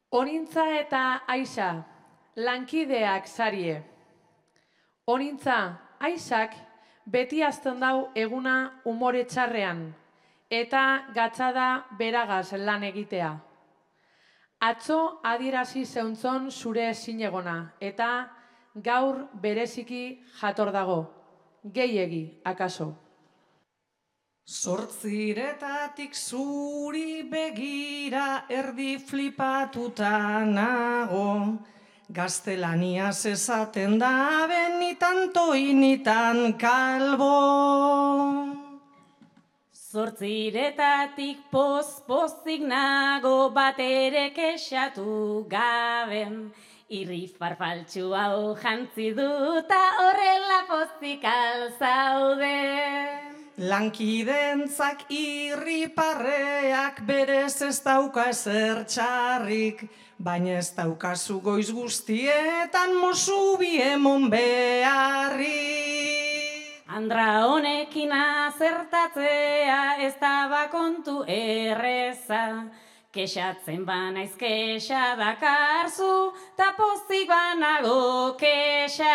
Onintza eta Aixa, lankideak sarie. Onintza, Aixak beti azten dau eguna umore txarrean, eta gatzada beragaz lan egitea. Atzo adierazi zeuntzon zure zinegona, eta gaur bereziki jator dago, gehiegi akaso. Zortziretatik zuri begira erdi flipatuta nago, gaztelaniaz esaten da benitan toinitan kalbo. Zortziretatik poz-pozik nago bat ere kexatu gaben, irri farfaltxu hau jantzi duta horrela pozik alzauden. Lankidentzak irriparreak berez ez dauka ezer txarrik, baina ez daukazu goiz guztietan mozu biemon beharrik. Andra honekin azertatzea ez da bakontu erreza, kexatzen banaiz kexa dakarzu, ta pozik banago kexa.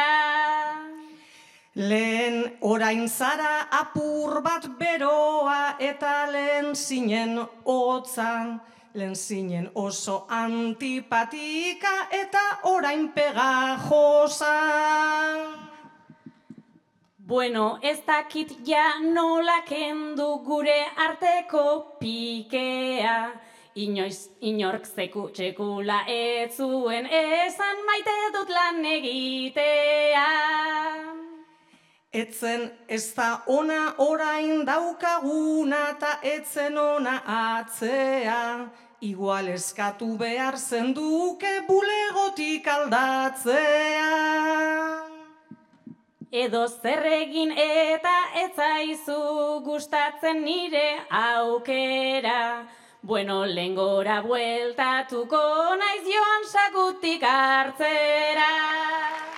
Lehen orain zara apur bat beroa eta lehen zinen hotza, lehen zinen oso antipatika eta orain pegajosa. Bueno, ez dakit ja nola kendu gure arteko pikea, inork txekula ez zuen esan maite dut lan egitea. Etzen ez da ona orain daukaguna ta etzen ona atzea, igual eskatu behar zenduke bulegotik aldatzea. Edo zer egin eta ez zaizu gustatzen nire aukera, bueno, lehengora bueltatuko naiz joan sakutik hartzera.